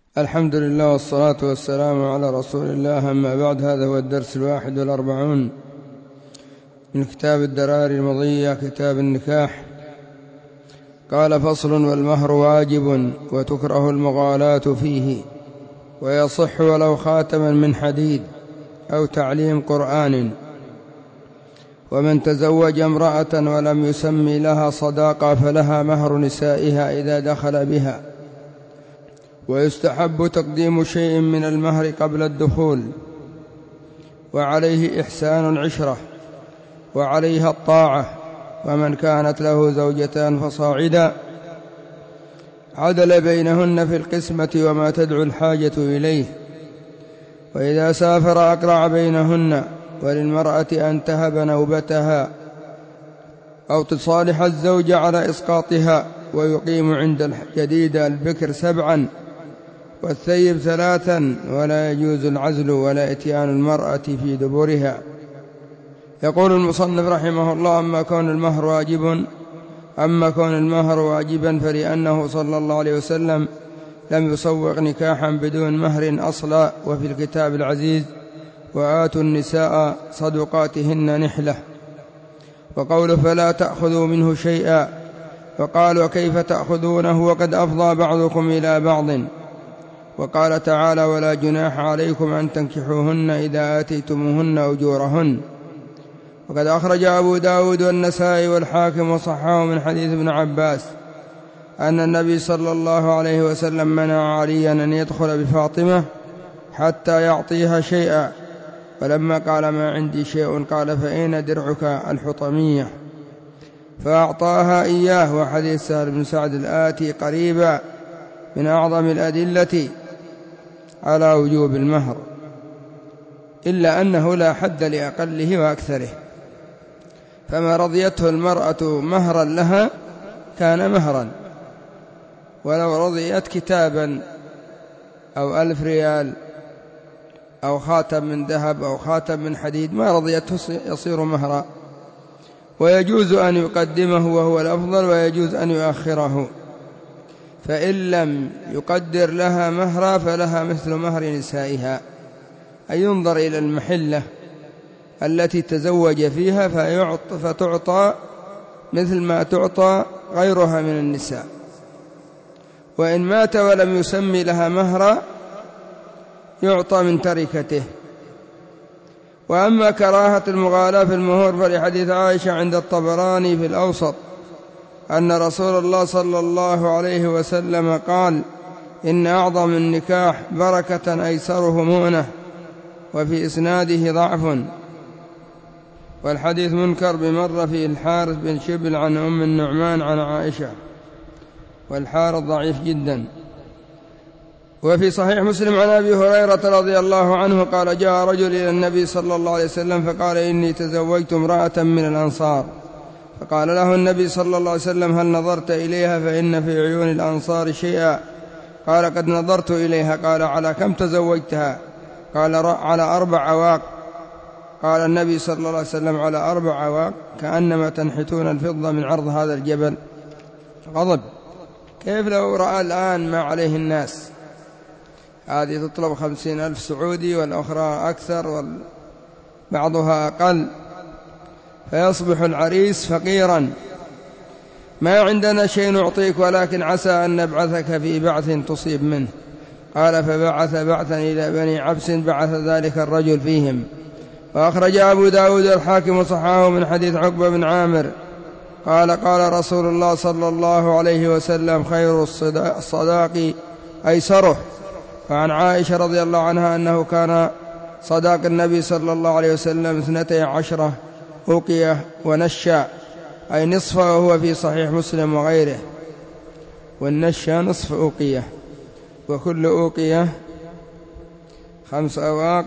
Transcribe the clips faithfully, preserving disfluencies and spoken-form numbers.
الحمد لله والصلاة والسلام على رسول الله، أما بعد. هذا هو الدرس الواحد والأربعون من كتاب الدراري المضية، كتاب النكاح. قال: فصل: والمهر واجب وتكره المغالاة فيه، ويصح ولو خاتما من حديد أو تعليم قرآن. ومن تزوج امرأة ولم يسمي لها صداقة فلها مهر نسائها إذا دخل بها، ويستحب تقديم شيء من المهر قبل الدخول، وعليه إحسان العشرة، وعليها الطاعة. ومن كانت له زوجتان فصاعدا عدل بينهن في القسمة وما تدعو الحاجة إليه، وإذا سافر أقرع بينهن. وللمرأة أن تهب نوبتها أو تصالح الزوج على إسقاطها، ويقيم عند الجديدة البكر سبعا والثيب ثلاثا، ولا يجوز العزل ولا إتيان المرأة في دبرها. يقول المصنف رحمه الله: أما كون المهر واجب أما كون المهر واجبا فلأنه صلى الله عليه وسلم لم يصوغ نكاحا بدون مهر أصلا. وفي الكتاب العزيز: وآتوا النساء صدقاتهن نحلة. وقوله: فلا تأخذوا منه شيئا. وقالوا: كيف تأخذونه وقد أفضى بعضكم إلى بعض. وقال تعالى: ولا جناح عليكم أن تنكحوهن إذا آتيتموهن أجورهن. وقد أخرج أبو داود والنسائي والحاكم وصححه من حديث ابن عباس أن النبي صلى الله عليه وسلم منع عليا أن يدخل بفاطمة حتى يعطيها شيئا، فلما قال: ما عندي شيء، قال: فأين درعك الحطمية؟ فأعطاها إياه. وحديث سهل بن سعد الآتي قريبا من أعظم الأدلة على وجوب المهر، إلا أنه لا حد لأقله وأكثره، فما رضيته المرأة مهرا لها كان مهرا، ولو رضيت كتابا أو ألف ريال أو خاتم من ذهب أو خاتم من حديد ما رضيته يصير مهرا. ويجوز أن يقدمه وهو الأفضل، ويجوز أن يؤخره. فإن لم يقدر لها مهرا فلها مثل مهر نسائها، أي ينظر إلى المحلة التي تزوج فيها فتعطى مثل ما تعطى غيرها من النساء. وإن مات ولم يسمي لها مهرا يعطى من تركته. وأما كراهة المغالاة في المهور فلحديث عائشة عند الطبراني في الأوسط أن رسول الله صلى الله عليه وسلم قال: إن أعظم النكاح بركة أيسره مؤنة. وفي إسناده ضعف، والحديث منكر بمر فيه الحارث بن شبل عن أم النعمان عن عائشة، والحارث ضعيف جدا. وفي صحيح مسلم عن أبي هريرة رضي الله عنه قال: جاء رجل إلى النبي صلى الله عليه وسلم فقال: إني تزوجت امرأة من الأنصار. فقال له النبي صلى الله عليه وسلم: هل نظرت إليها؟ فإن في عيون الأنصار شيئا. قال: قد نظرت إليها. قال: على كم تزوجتها؟ قال: على أربع عواق. قال النبي صلى الله عليه وسلم: على أربع عواق كأنما تنحتون الفضة من عرض هذا الجبل. غضب. كيف لو رأى الآن ما عليه الناس؟ هذه تطلب خمسين ألف سعودي والأخرى أكثر وبعضها أقل، فيصبح العريس فقيرا: ما عندنا شيء نعطيك، ولكن عسى أن نبعثك في بعث تصيب منه. قال: فبعث بعثا إلى بني عبس بعث ذلك الرجل فيهم. وأخرج أبو داود الحاكم وصححه من حديث عقبة بن عامر قال: قال رسول الله صلى الله عليه وسلم: خير الصداق أيسره. وعن عائشة رضي الله عنها أنه كان صداق النبي صلى الله عليه وسلم اثنتي عشرة أوقية ونشا، أي نصف، وهو في صحيح مسلم وغيره. والنشا نصف أوقية، وكل أوقية خمس أواق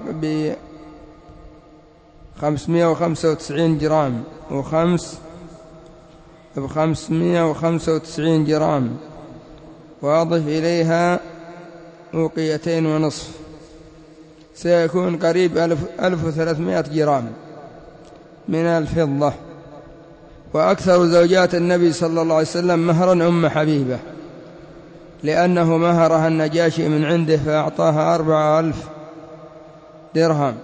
بخمسمائة وخمسة وتسعين جرام، وخمس بخمسمائة وخمسة وتسعين جرام، وأضف إليها أوقيتين ونصف، سيكون قريب ألف وثلاثمائة جرام من الفضة. وأكثر زوجات النبي صلى الله عليه وسلم مهرا أم حبيبة لأنه مهرها النجاشي من عنده فأعطاها أربعة ألف درهم.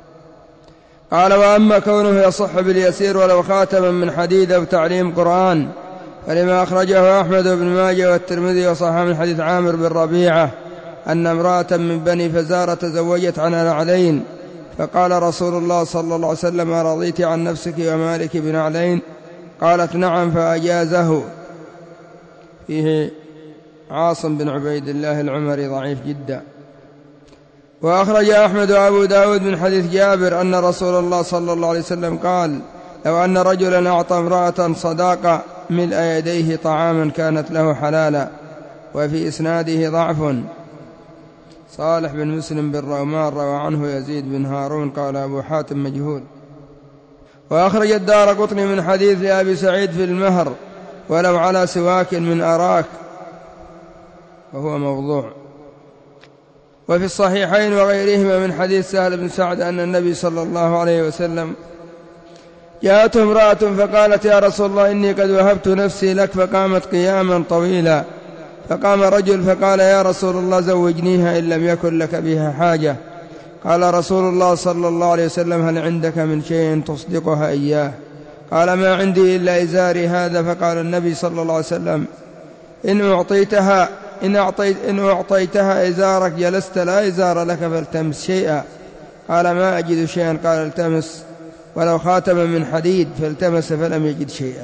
قال: وأما كونه يصح باليسير ولو خاتما من حديد أو تعليم قرآن فلما أخرجه أحمد بن ماجه والترمذي وصححه من حديث عامر بن ربيعة أن امرأة من بني فزارة تزوجت عن نعلين، فقال رسول الله صلى الله عليه وسلم: أرضيت عن نفسك ومالك بنعلين؟ قالت: نعم، فأجازه. فيه عاصم بن عبيد الله العمري ضعيف جدا. وأخرج أحمد وأبو داود من حديث جابر أن رسول الله صلى الله عليه وسلم قال: لو أن رجلا أعطى امرأة صداقة ملء يديه طعاما كانت له حلالا. وفي إسناده ضعف. صالح بن مسلم بن رومان روى عنه يزيد بن هارون، قال أبو حاتم مجهول. وأخرج الدارقطني من حديث أبي سعيد في المهر: ولو على سواك من أراك، وهو موضوع. وفي الصحيحين وغيرهما من حديث سهل بن سعد أن النبي صلى الله عليه وسلم جاءته امرأة فقالت: يا رسول الله، إني قد وهبت نفسي لك، فقامت قياما طويلا. فقام رجل فقال: يا رسول الله، زوجنيها إن لم يكن لك بها حاجة. قال رسول الله صلى الله عليه وسلم: هل عندك من شيء تصدقها إياه؟ قال: ما عندي إلا إزاري هذا. فقال النبي صلى الله عليه وسلم: إن أعطيتها إن, أعطيت إن أعطيتها إزارك جلست لا إزار لك، فالتمس شيئا. قال: ما أجد شيئا. قال: التمس ولو خاتما من حديد. فالتمس فلم يجد شيئا.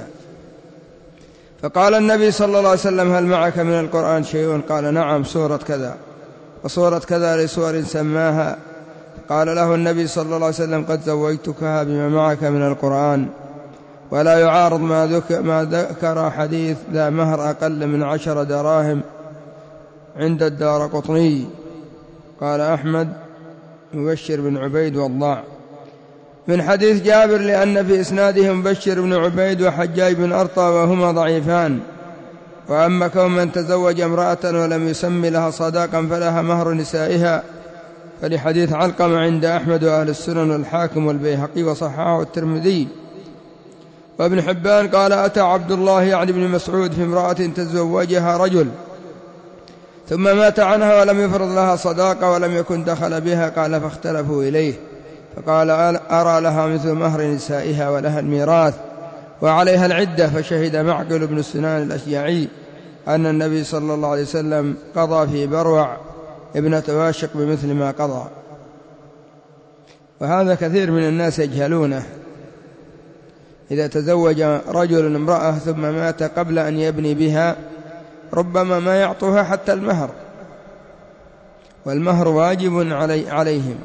فقال النبي صلى الله عليه وسلم: هل معك من القرآن شيء؟ قال: نعم، سورة كذا وسورة كذا لسور سماها. قال له النبي صلى الله عليه وسلم: قد زوجتكها بما معك من القرآن. ولا يعارض ما ذكر, ما ذكر حديث لا مهر أقل من عشر دراهم عند الدارقطني. قال أحمد: مبشر بن عبيد والضاع. من حديث جابر لأن في إسناده مبشر بن عبيد وحجاج بن أرطى وهما ضعيفان. وأما كون من تزوج امرأة ولم يسم لها صداقا فلها مهر نسائها، فلحديث علقمة عند أحمد وأهل السنن والحاكم والبيهقي وصححه الترمذي. وابن حبان قال: أتى عبد الله يعني بن مسعود في امرأة تزوجها رجل ثم مات عنها ولم يفرض لها صداقة ولم يكن دخل بها. قال: فاختلفوا إليه، فقال: أرى لها مثل مهر نسائها ولها الميراث وعليها العدة. فشهد معقل بن سنان الأشجعي أن النبي صلى الله عليه وسلم قضى في بروع ابنة واشق بمثل ما قضى. وهذا كثير من الناس يجهلونه. إذا تزوج رجل امرأة ثم مات قبل أن يبني بها ربما ما يعطوها حتى المهر، والمهر واجب علي عليهم.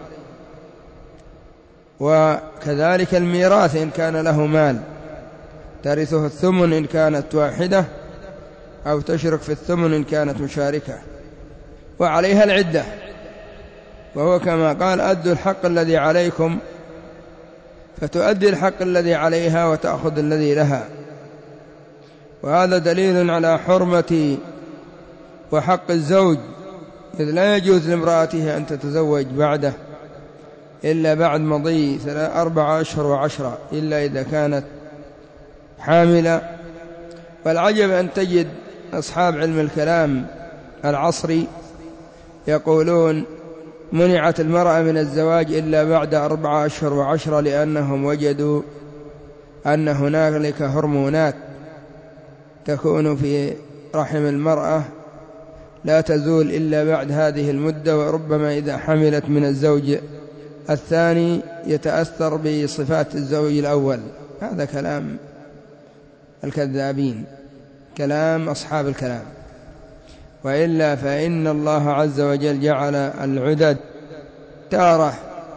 وكذلك الميراث إن كان له مال ترثه الثمن إن كانت واحدة، أو تشرك في الثمن إن كانت مشاركة، وعليها العدة. وهو كما قال: أدوا الحق الذي عليكم، فتؤدي الحق الذي عليها وتأخذ الذي لها. وهذا دليل على حرمة وحق الزوج، إذ لا يجوز لامرأته أن تتزوج بعده إلا بعد مضي أربع أشهر وعشرة، إلا إذا كانت حاملة. والعجب أن تجد أصحاب علم الكلام العصري يقولون: منعت المرأة من الزواج إلا بعد أربع أشهر وعشرة، لأنهم وجدوا أن هنالك هرمونات تكون في رحم المرأة لا تزول إلا بعد هذه المدة، وربما إذا حملت من الزوج الثاني يتأثر بصفات الزوج الأول. هذا كلام الكذابين، كلام أصحاب الكلام. وإلا فإن الله عز وجل جعل العدد تارة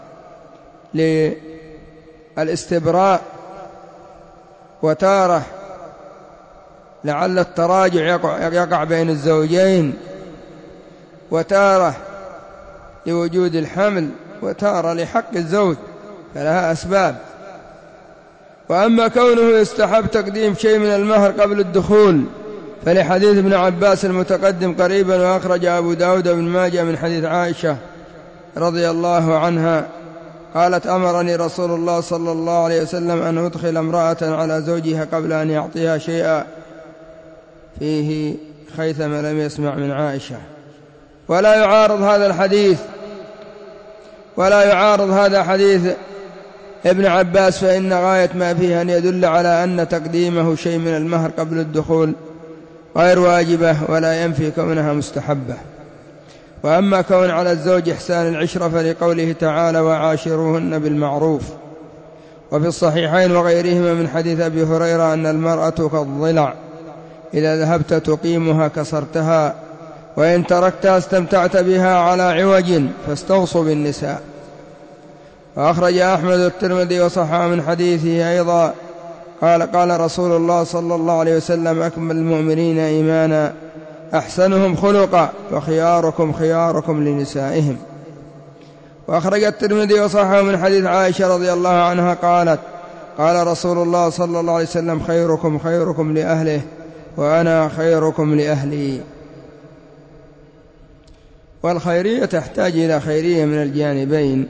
للاستبراء، وتارة لعل التراجع يقع بين الزوجين، وتارة لوجود الحمل، وتارة لحق الزوج، فلها أسباب. وأما كونه يستحب تقديم شيء من المهر قبل الدخول فلحديث ابن عباس المتقدم قريبا. وأخرج أبو داود بن ماجه من حديث عائشة رضي الله عنها قالت: أمرني رسول الله صلى الله عليه وسلم أن أدخل امرأة على زوجها قبل أن يعطيها شيئا. فيه خيثم لم يسمع من عائشة. ولا يعارض هذا الحديث ولا يعارض هذا حديث ابن عباس، فإن غاية ما فيه أن يدل على أن تقديمه شيء من المهر قبل الدخول غير واجبة ولا ينفي كونها مستحبة. وأما كون على الزوج إحسان العشرة فلقوله تعالى وعاشروهن بالمعروف. وفي الصحيحين وغيرهما من حديث أبي هريرة أن المرأة كالضلع إذا ذهبت تقيمها كسرتها وإن تركتها استمتعت بها على عوج فاستوصوا بالنساء. وأخرج أحمد الترمذي وصححه من حديثه أيضا قال قال رسول الله صلى الله عليه وسلم أكمل المؤمنين إيمانا أحسنهم خلقا وخياركم خياركم لنسائهم. وأخرج الترمذي وصححه من حديث عائشة رضي الله عنها قالت قال رسول الله صلى الله عليه وسلم خيركم خيركم لأهله وأنا خيركم لأهلي. والخيرية تحتاج إلى خيرية من الجانبين،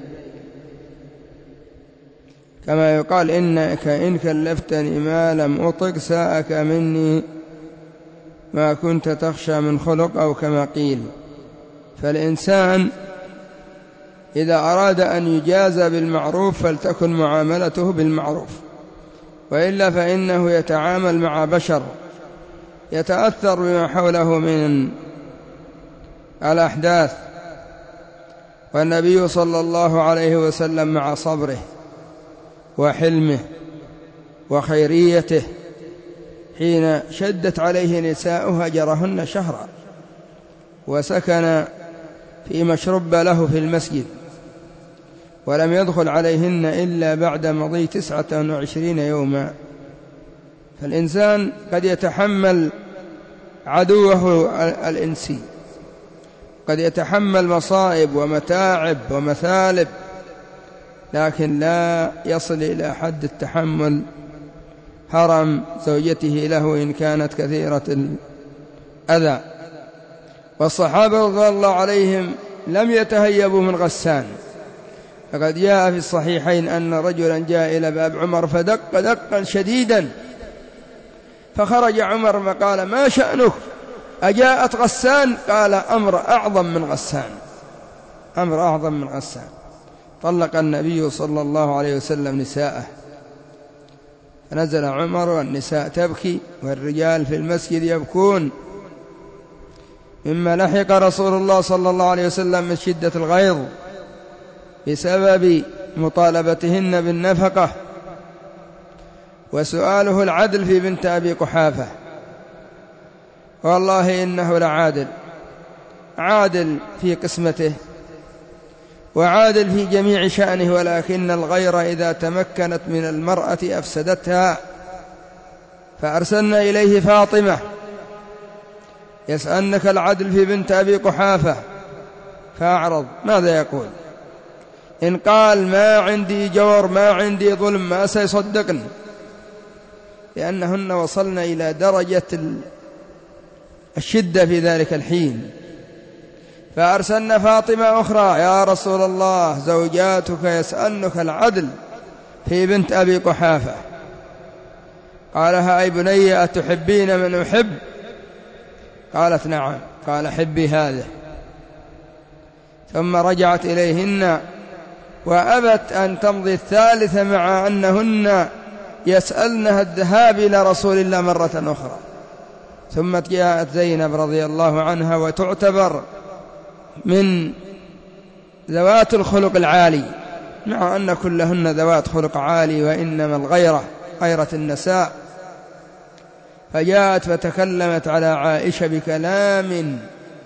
كما يقال إنك إن كلفتني ما لم أطق ساءك مني ما كنت تخشى من خلق، أو كما قيل. فالإنسان إذا أراد أن يجازى بالمعروف فلتكن معاملته بالمعروف، وإلا فإنه يتعامل مع بشر يتأثر بما حوله من الأحداث. والنبي صلى الله عليه وسلم مع صبره وحلمه وخيريته حين شدت عليه نساؤه هجرهن شهرا، وسكن في مشرب له في المسجد، ولم يدخل عليهن إلا بعد مضي تسعة وعشرين يوما. فالإنسان قد يتحمل عدوه الإنسي، قد يتحمل مصائب ومتاعب ومثالب، لكن لا يصل إلى حد التحمل هرم زوجته له إن كانت كثيرة الأذى. والصحابة رضي الله عليهم لم يتهيبوا من غسان، فقد جاء في الصحيحين أن رجلا جاء إلى باب عمر فدق دقا شديدا، فخرج عمر فقال ما شأنك أجاءت غسان؟ قال أمر أعظم من غسان، أمر أعظم من غسان. طلق النبي صلى الله عليه وسلم نساءه، فنزل عمر والنساء تبكي والرجال في المسجد يبكون مما لحق رسول الله صلى الله عليه وسلم من شدة الغيظ بسبب مطالبتهن بالنفقة وسؤاله العدل في بنت أبي قحافة. والله إنه لعادل، عادل في قسمته وعادل في جميع شأنه، ولكن الغيرة إذا تمكنت من المرأة أفسدتها. فأرسلنا إليه فاطمة يسألنك العدل في بنت أبي قحافة، فأعرض، ماذا يقول؟ إن قال ما عندي جور ما عندي ظلم ما سيصدقن، لأنهن وصلن إلى درجة الشدة في ذلك الحين. فأرسلنا فاطمة أخرى يا رسول الله زوجاتك يسألنك العدل في بنت أبي قحافة. قالها أي بني أتحبين من أحب؟ قالت نعم. قال حبي هذا. ثم رجعت إليهن وأبت أن تمضي الثالثة مع أنهن يسألنها الذهاب إلى رسول الله مرة أخرى. ثم جاءت زينب رضي الله عنها وتعتبر من ذوات الخلق العالي، مع أن كلهن ذوات خلق عالي، وإنما الغيرة غيرة النساء. فجاءت فتكلمت على عائشة بكلام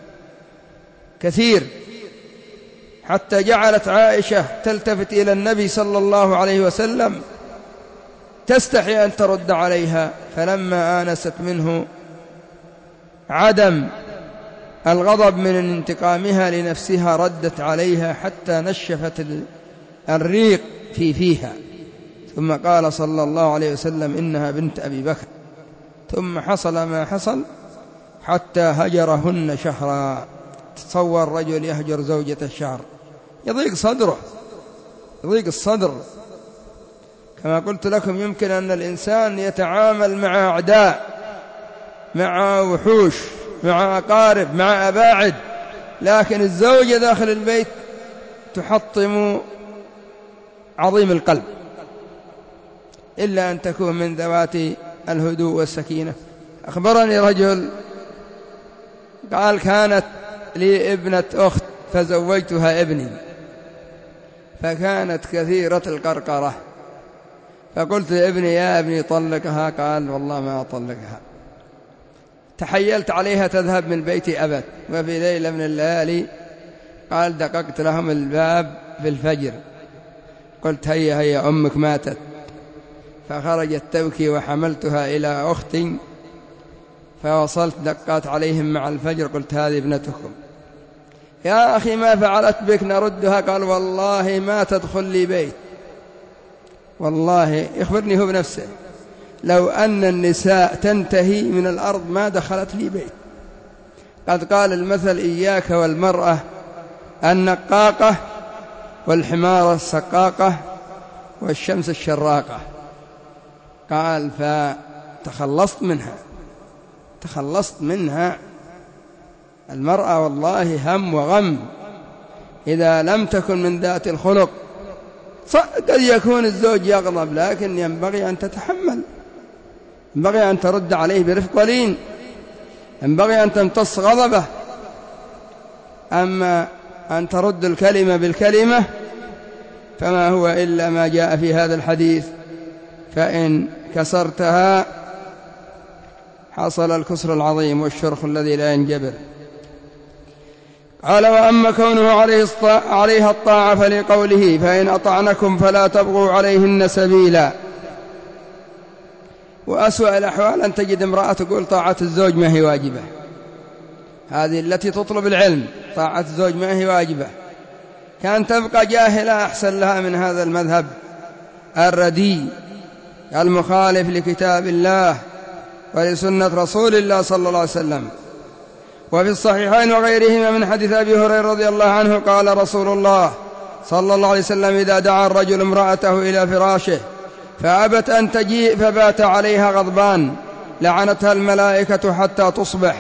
كثير، حتى جعلت عائشة تلتفت إلى النبي صلى الله عليه وسلم تستحي أن ترد عليها. فلما آنست منه عدم الغضب من انتقامها لنفسها ردت عليها حتى نشفت الريق في فيها. ثم قال صلى الله عليه وسلم إنها بنت أبي بكر. ثم حصل ما حصل حتى هجرهن شهرا. تصور رجل يهجر زوجته الشهر، يضيق صدره، يضيق الصدر. كما قلت لكم يمكن أن الإنسان يتعامل مع أعداء، مع وحوش، مع أقارب مع أباعد، لكن الزوجة داخل البيت تحطم عظيم القلب إلا أن تكون من ذوات الهدوء والسكينة. أخبرني رجل قال كانت لي ابنة أخت فزوجتها ابني، فكانت كثيرة القرقرة، فقلت لابني يا ابني طلقها، قال والله ما أطلقها. تحيلت عليها تذهب من بيتي أبد، وفي ليلة من الليالي قال دققت لهم الباب في الفجر، قلت هيا هيا أمك ماتت، فخرجت تبكي وحملتها إلى أختي، فوصلت دقات عليهم مع الفجر قلت هذه ابنتكم، يا أخي ما فعلت بك نردها، قال والله ما تدخل لي بيت، والله يخبرني هو بنفسه لو أن النساء تنتهي من الأرض ما دخلت لي بيت. قد قال المثل إياك والمرأة النقاقة والحمار السقاقة والشمس الشراقة، قال فتخلصت منها تخلصت منها المرأة والله هم وغم إذا لم تكن من ذات الخلق. قد يكون الزوج يغضب، لكن ينبغي أن تتحمل، ينبغي أن ترد عليه برفق ولين، ينبغي أن تمتص غضبه. أما أن ترد الكلمة بالكلمة فما هو إلا ما جاء في هذا الحديث، فإن كسرتها حصل الكسر العظيم والشرخ الذي لا ينجبر. قال وأما كونه عليها الطاعة فلقوله فإن أطعنكم فلا تبغوا عليهن سبيلا. وأسوأ الأحوال أن تجد امرأة تقول طاعة الزوج ما هي واجبة، هذه التي تطلب العلم، طاعة الزوج ما هي واجبة، كان تبقى جاهلة أحسن لها من هذا المذهب الردي المخالف لكتاب الله ولسنة رسول الله صلى الله عليه وسلم. وفي الصحيحين وغيرهما من حديث أبي هريرة رضي الله عنه قال رسول الله صلى الله عليه وسلم إذا دعا الرجل امرأته إلى فراشه فأبت أن تجيء فبات عليها غضبان لعنتها الملائكة حتى تصبح.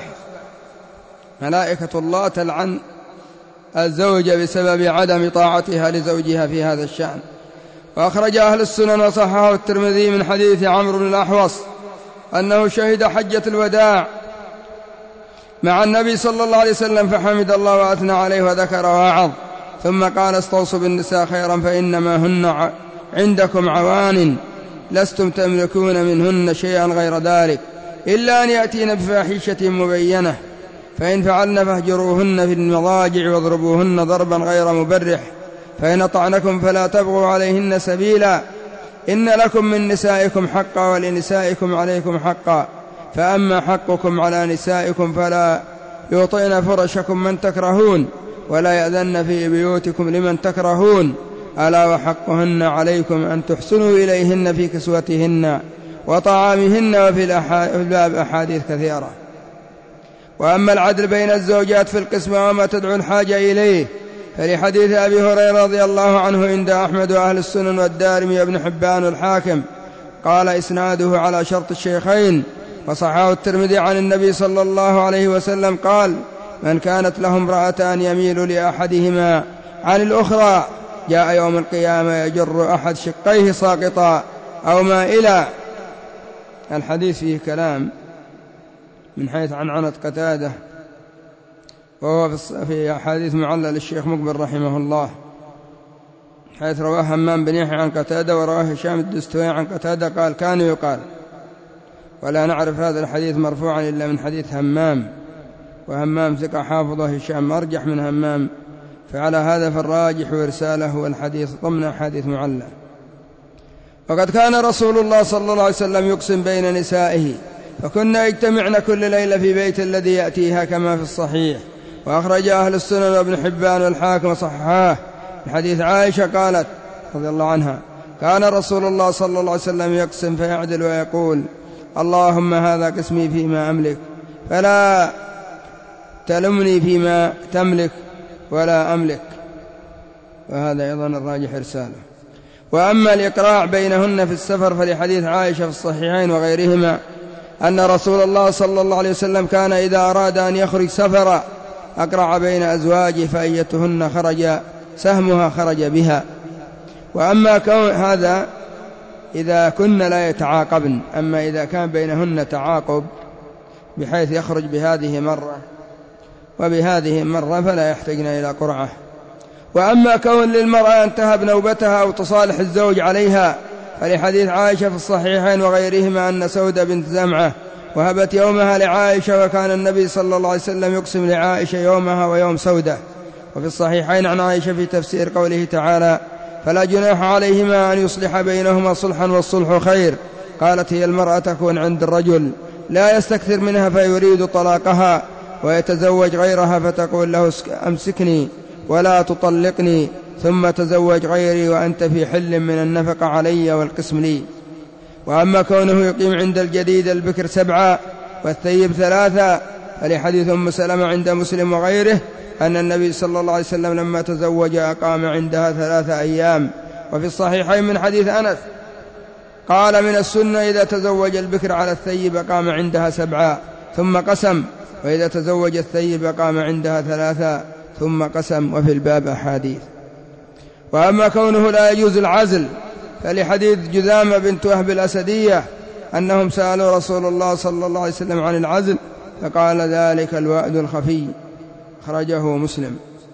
ملائكة الله تلعن الزوجة بسبب عدم طاعتها لزوجها في هذا الشأن. وأخرج أهل السنن وصححه الترمذي من حديث عمرو بن الأحوص أنه شهد حجة الوداع مع النبي صلى الله عليه وسلم فحمد الله وأثنى عليه وذكر ووعظ، ثم قال استوصوا بالنساء خيرا فإنما هن عندكم عوان لستم تملكون منهن شيئا غير ذلك إلا أن يأتين بفاحشة مبينة، فإن فعلن فاهجروهن في المضاجع واضربوهن ضربا غير مبرح، فإن أطعنكم فلا تبغوا عليهن سبيلا، إن لكم من نسائكم حقا ولنسائكم عليكم حقا، فأما حقكم على نسائكم فلا يطئن فرشكم من تكرهون ولا يأذن في بيوتكم لمن تكرهون، ألا وحقهن عليكم أن تحسنوا إليهن في كسوتهن وطعامهن. وفي الباب أحاديث كثيرة. وأما العدل بين الزوجات في القسمة وما تدعو الحاجة إليه فلحديث أبي هريرة رضي الله عنه عند أحمد وأهل السنن والدارمي وابن حبان والحاكم، قال إسناده على شرط الشيخين، وصححه الترمذي عن النبي صلى الله عليه وسلم قال من كانت له امرأتان يميل لأحدهما عن الأخرى جاء يوم القيامة يجر أحد شقيه ساقطا أو مائلا. الحديث فيه كلام من حيث عنعنة قتادة، وهو في حديث معلل الشيخ مقبل رحمه الله، حيث رواه همام بن يحيى عن قتادة ورواه هشام الدستوائي عن قتادة قال كان يقال، ولا نعرف هذا الحديث مرفوعا إلا من حديث همام، وهمام ثقة حافظه، هشام أرجح من همام، فعلى هذا فالراجح إرساله والحديث ضمن حديث معلل. وقد كان رسول الله صلى الله عليه وسلم يقسم بين نسائه فكنا يجتمعن كل ليلة في بيت الذي يأتيها كما في الصحيح. وأخرج أهل السنن وابن حبان والحاكم وصححاه من حديث عائشة قالت رضي الله عنها كان رسول الله صلى الله عليه وسلم يقسم فيعدل ويقول اللهم هذا قسمي فيما أملك فلا تلمني فيما تملك ولا أملك، وهذا أيضا الراجح إرساله. وأما الإقراع بينهن في السفر فلحديث عائشة في الصحيحين وغيرهما أن رسول الله صلى الله عليه وسلم كان إذا أراد أن يخرج سفرا أقرع بين أزواجه فأيتهن خرج سهمها خرج بها. وأما كون هذا إذا كن لا يتعاقبن، أما إذا كان بينهن تعاقب بحيث يخرج بهذه مرة وبهذه مرة فلا يحتاجن إلى قرعة. وأما كون للمرأة أن تهب نوبتها أو تصالح الزوج عليها فلحديث عائشة في الصحيحين وغيرهما أن سودة بنت زمعة وهبت يومها لعائشة، وكان النبي صلى الله عليه وسلم يقسم لعائشة يومها ويوم سودة. وفي الصحيحين عن عائشة في تفسير قوله تعالى فلا جناح عليهما أن يصلح بينهما صلحا والصلح خير، قالت هي المرأة تكون عند الرجل لا يستكثر منها فيريد طلاقها ويتزوج غيرها فتقول له أمسكني ولا تطلقني ثم تزوج غيري وأنت في حل من النفقة علي والقسم لي. وأما كونه يقيم عند الجديد البكر سبعة والثيب ثلاثة فلحديث أم سلمة عند مسلم وغيره أن النبي صلى الله عليه وسلم لما تزوج أقام عندها ثلاثة أيام. وفي الصحيحين من حديث أنس قال من السنة إذا تزوج البكر على الثيب أقام عندها سبعة ثم قسم، وإذا تزوج الثيب أقام عندها ثلاثة ثم قسم. وفي الباب أحاديث. وأما كونه لا يجوز العزل فلحديث جذامة بنت وهب الأسدية أنهم سألوا رسول الله صلى الله عليه وسلم عن العزل فقال ذلك الوأد الخفي، أخرجه مسلم.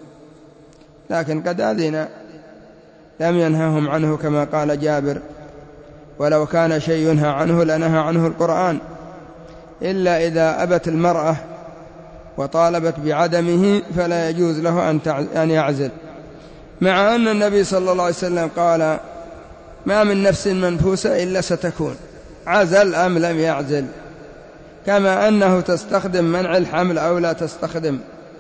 لكن قد أذن لم ينههم عنه كما قال جابر، ولو كان شيء ينهى عنه لنهى عنه القرآن، إلا إذا أبت المرأة وطالبت بعدمه فلا يجوز له أن يعزل، مع أن النبي صلى الله عليه وسلم قال ما من نفس منفوسة إلا ستكون، عزل أم لم يعزل، كما أنه تستخدم منع الحمل أو لا تستخدم،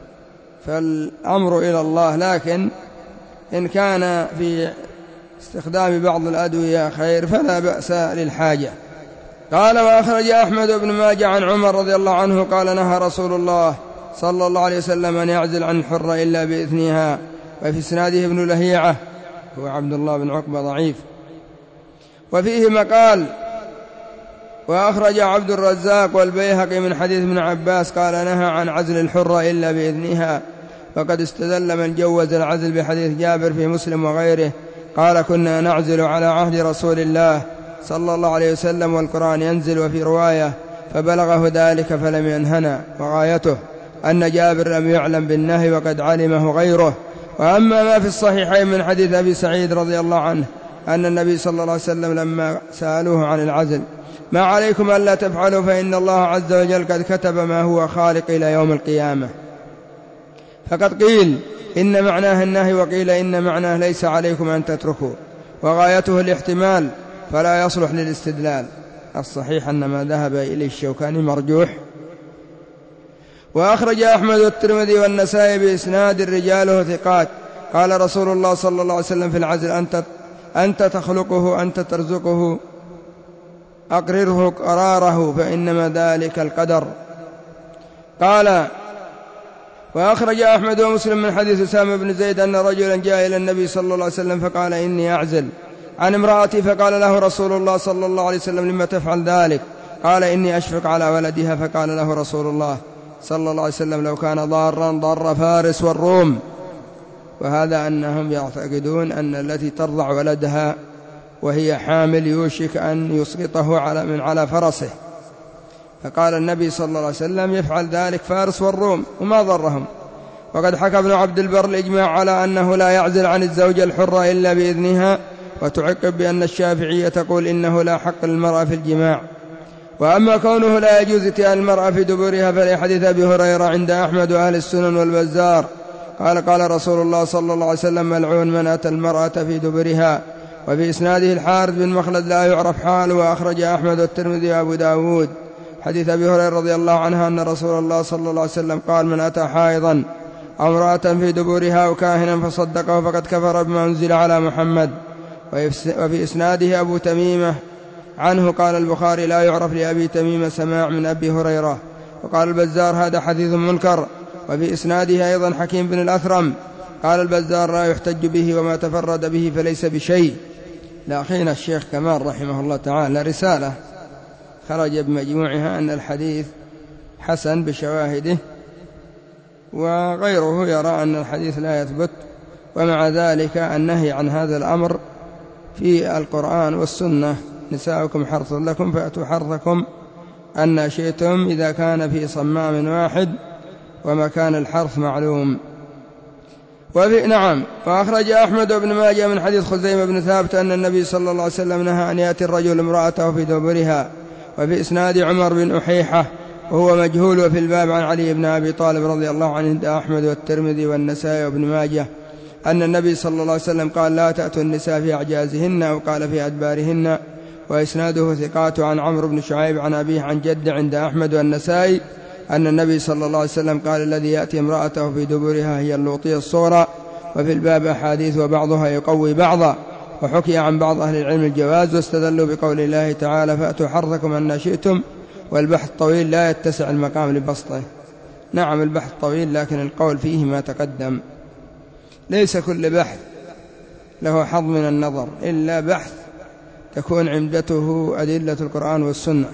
فالأمر إلى الله. لكن إن كان في استخدام بعض الأدوية خير فلا بأس للحاجة. قال وأخرج أحمد بن ماجه عن عمر رضي الله عنه قال نهى رسول الله صلى الله عليه وسلم أن يعزل عن الحرة إلا بإذنها. وفي اسناده ابن لهيعة هو عبد الله بن عقبة ضعيف. وفيه مقال. وأخرج عبد الرزاق والبيهقي من حديث ابن عباس قال نهى عن عزل الحرة إلا بإذنها. وقد استدل من جوز العزل بحديث جابر في مسلم وغيره قال كنا نعزل على عهد رسول الله صلى الله عليه وسلم والقرآن ينزل. وفي رواية فبلغه ذلك فلم ينهنا، وغايته أن جابر لم يعلم بالنهي وقد علمه غيره. وأما ما في الصحيحين من حديث أبي سعيد رضي الله عنه أن النبي صلى الله عليه وسلم لما سألوه عن العزل ما عليكم ألا تفعلوا فإن الله عز وجل قد كتب ما هو خالق إلى يوم القيامة، فقد قيل إن معناه النهي وقيل إن معناه ليس عليكم أن تتركوا، وغايته الاحتمال فلا يصلح للاستدلال. الصحيح أن ما ذهب إليه الشوكاني مرجوح. وأخرج أحمد والترمذي والنسائي بإسناد رجاله ثقات قال رسول الله صلى الله عليه وسلم في العزل أنت, أنت تخلقه أنت ترزقه أقرره قراره فإنما ذلك القدر. قال وأخرج أحمد ومسلم من حديث أسامة بن زيد أن رجلا جاء إلى النبي صلى الله عليه وسلم فقال إني أعزل عن امرأتي، فقال له رسول الله صلى الله عليه وسلم لما تفعل ذلك؟ قال إني أشفق على ولدها. فقال له رسول الله صلى الله عليه وسلم لو كان ضارا ضر فارس والروم. وهذا أنهم يعتقدون أن التي ترضع ولدها وهي حامل يوشك أن يسقطه على من على فرسه، فقال النبي صلى الله عليه وسلم يفعل ذلك فارس والروم وما ضرهم. وقد حكى ابن عبد البر الإجماع على أنه لا يعزل عن الزوجة الحرة إلا بإذنها، وتعقب بأن الشافعية تقول إنه لا حق للمرأة في الجماع. وأما كونه لا يجوز اتيان المرأة في دبرها فلحديث أبي هريرة عند أحمد وأهل السنن والبزار قال قال رسول الله صلى الله عليه وسلم ملعون من أتى المرأة في دبرها. وفي إسناده الحارث بن مخلد لا يعرف حاله. وأخرج أحمد والترمذي وأبو داود حديث أبي هريرة رضي الله عنها أن رسول الله صلى الله عليه وسلم قال من أتى حائضا أو امرأة في دبرها وكاهنا فصدقه فقد كفر بما أنزل على محمد. وفي إسناده أبو تميمة عنه قال البخاري لا يعرف لأبي تميمة سماع من أبي هريرة. وقال البزار هذا حديث منكر. وفي إسناده أيضا حكيم بن الأثرم قال البزار لا يحتج به وما تفرد به فليس بشيء. لأخينا الشيخ كمال رحمه الله تعالى رسالة خرج بمجموعها أن الحديث حسن بشواهده، وغيره يرى أن الحديث لا يثبت. ومع ذلك النهي عن هذا الأمر في القرآن والسنة: نساؤكم حرث لكم فأتوا حرثكم أن شئتم، إذا كان في صمام واحد ومكان الحرث معلوم. وفي نعم وأخرج أحمد بن ماجه من حديث خزيمة بن ثابت أن النبي صلى الله عليه وسلم نهى أن يأتي الرجل امرأته في دبرها. وفي إسناد عمر بن أحيحة وهو مجهول. وفي الباب عن علي بن أبي طالب رضي الله عنه عند أحمد والترمذي والنسائي وابن ماجه أن النبي صلى الله عليه وسلم قال: لا تأتوا النساء في أعجازهن، أو قال في أدبارهن. وإسناده ثقات عن عمرو بن شعيب عن أبيه عن جد عند أحمد والنسائي أن النبي صلى الله عليه وسلم قال: الذي يأتي امرأته في دبرها هي اللوطية الصغرى. وفي الباب أحاديث وبعضها يقوي بعضا. وحكي عن بعض أهل العلم الجواز، واستدلوا بقول الله تعالى: فأتوا حرثكم أن شئتم. والبحث طويل لا يتسع المقام لبسطه. نعم البحث طويل، لكن القول فيه ما تقدم. ليس كل بحث له حظ من النظر، إلا بحث تكون عمدته أدلة القرآن والسنة،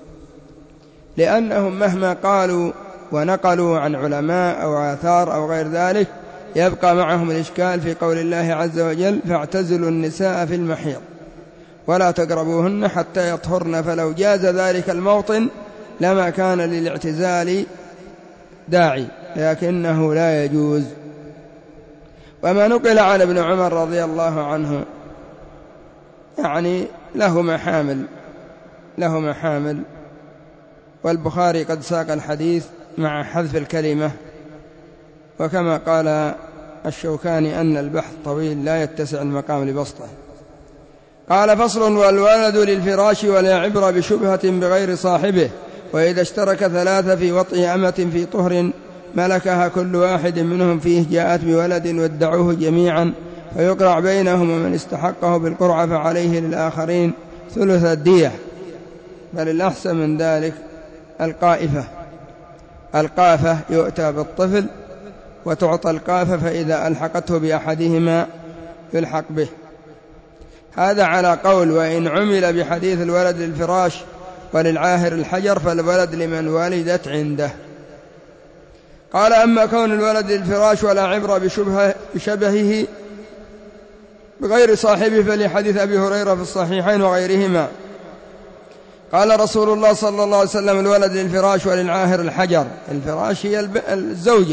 لأنهم مهما قالوا ونقلوا عن علماء أو آثار أو غير ذلك يبقى معهم الإشكال في قول الله عز وجل: فاعتزلوا النساء في المحيض ولا تقربوهن حتى يطهرن. فلو جاز ذلك الموطن لما كان للاعتزال داعي، لكنه لا يجوز. وما نقل عن ابن عمر رضي الله عنه يعني له محامل له محامل والبخاري قد ساق الحديث مع حذف الكلمة. وكما قال الشوكاني أن البحث طويل لا يتسع المقام لبسطه. قال: فصل: والولد للفراش ولا عبرة بشبهة بغير صاحبه. وإذا اشترك ثلاثة في وطئ أمة في طهر ملكها كل واحد منهم فيه، جاءت بولد وادعوه جميعا فيقرع بينهم، ومن استحقه بالقرعة فعليه للآخرين ثلث الدية. بل الأحسن من ذلك القائفة القافة يؤتى بالطفل وتعطى القافة، فإذا ألحقته بأحدهما يلحق به. هذا على قول. وإن عمل بحديث الولد للفراش وللعاهر الحجر فالولد لمن ولدت عنده. قال: أما كون الولد للفراش ولا عبرة بشبهه بشبهه بغير صاحبه فلحديث أبي هريرة في الصحيحين وغيرهما قال رسول الله صلى الله عليه وسلم: الولد للفراش وللعاهر الحجر. الفراش هي الزوجة،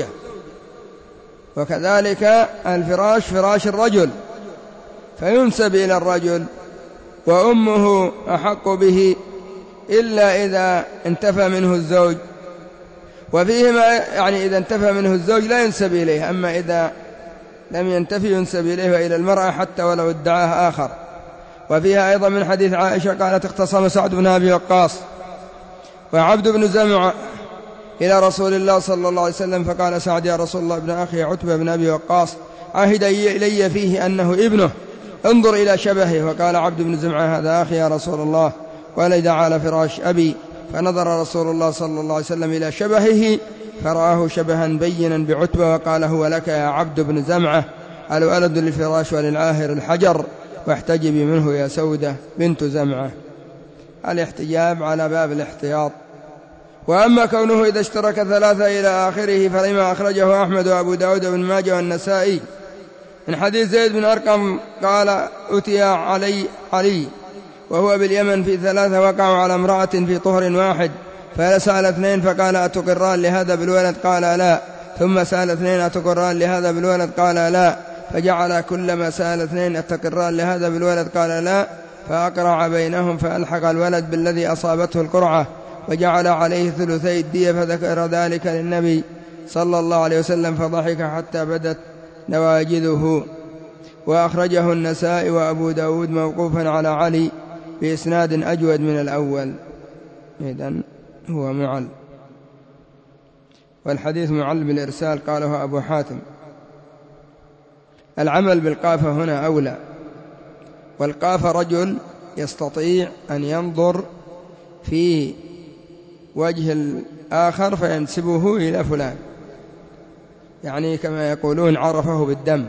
وكذلك الفراش فراش الرجل فينسب إلى الرجل، وأمه أحق به إلا إذا انتفى منه الزوج. وفيهما يعني إذا انتفى منه الزوج لا ينسب إليه، أما إذا لم ينتفي ينسب إليه وإلى المرأة حتى ولو ادعاه آخر. وفيها أيضا من حديث عائشة قالت: اختصم سعد بن أبي وقاص وعبد بن زمعة إلى رسول الله صلى الله عليه وسلم، فقال سعد: يا رسول الله، ابن أخي عتبة بن أبي وقاص عهد إلي فيه أنه ابنه، انظر إلى شبهه. وقال عبد بن زمعة: هذا أخي يا رسول الله، ولد على فراش أبي. فنظر رسول الله صلى الله عليه وسلم إلى شبهه فرآه شبها بينا بعتبة، وقال: هو لك يا عبد بن زمعة، الولد للفراش وللعاهر الحجر، واحتجبي منه يا سودة بنت زمعة. الاحتجاب على باب الاحتياط. وأما كونه إذا اشترك ثلاثة إلى آخره فلما أخرجه أحمد وأبو داود بن ماجه والنسائي من حديث زيد بن أرقم قال: أتي علي علي وهو باليمن في ثلاثة وقعوا على امرأة في طهر واحد، فسأل اثنين فقال: أتقران لهذا بالولد؟ قال: لا. ثم سأل اثنين: أتقران لهذا بالولد؟ قال: لا. فجعل كلما سأل اثنين: أتقران لهذا بالولد؟ قال: لا. فأقرع بينهم فألحق الولد بالذي أصابته القرعة وجعل عليه ثلثي الدية، فذكر ذلك للنبي صلى الله عليه وسلم فضحك حتى بدت نواجذه. وأخرجه النسائي وأبو داود موقوفا على علي بإسناد أجود من الأول، إذن هو معل. والحديث معل بالإرسال قاله أبو حاتم. العمل بالقافة هنا أولى، والقافة رجل يستطيع أن ينظر في وجه الآخر فينسبه إلى فلان، يعني كما يقولون عرفه بالدم،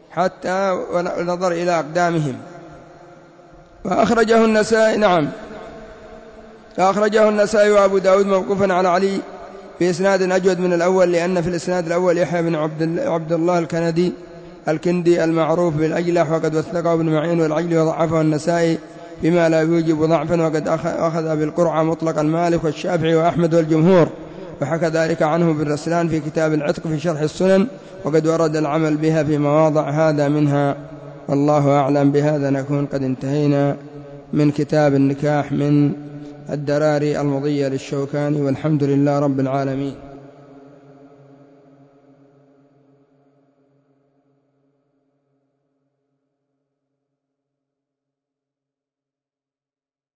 حتى نظر إلى أقدامهم. وأخرجه النسائي نعم أخرجه النسائي وأبو داود موقوفا على علي بإسناد أجود من الأول، لأن في الإسناد الأول يحيى بن عبد الله الكندي الكندي المعروف بالأجلح، وقد وثقه ابن معين والعجل وضعفه النسائي بما لا يوجب ضعفا، وقد أخذ بالقرعة مطلقا مالك والشافعي وأحمد والجمهور، وحكى ذلك عنه ابن رسلان في كتاب العتق في شرح السنن، وقد ورد العمل بها في مواضع هذا منها. والله أعلم. بهذا نكون قد انتهينا من كتاب النكاح من الدراري المضية للشوكاني، والحمد لله رب العالمين.